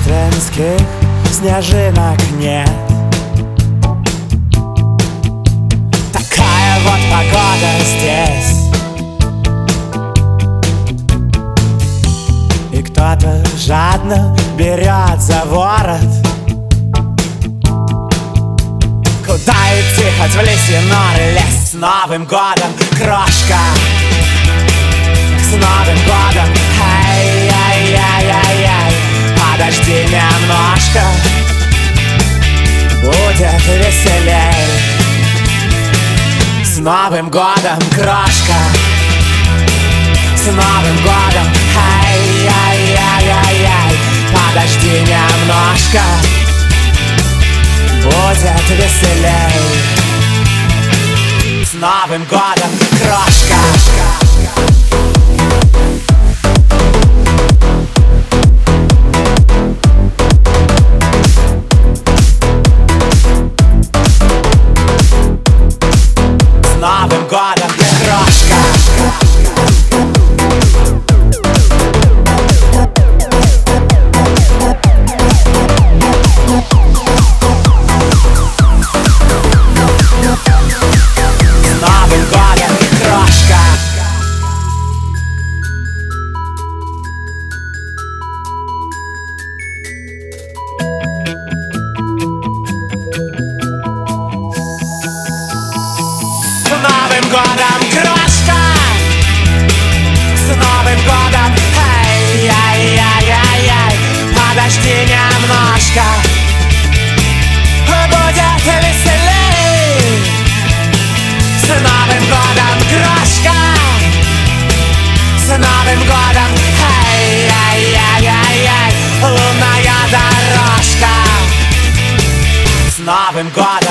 рождественских снежинок нет. Такая вот погода здесь, и кто-то жадно берет за ворот. Куда идти, хоть в лисьи норы лезть? С Новым годом, крошка! С Новым годом! Ай-яй-яй-яй-яй! Подожди немножко, будет веселей. С Новым годом, крошка! С Новым годом! Ай-яй-яй-яй-яй! Подожди немножко, будет веселей. С Новым годом, крошка! С Новым годом, крошка! С Новым годом, крошка! С Новым годом! Ай-яй-яй-яй-яй! Подожди немножко, будет веселей. С Новым годом, крошка! С Новым годом! Ай-яй-яй-яй-яй! Лунная дорожка! С Новым годом!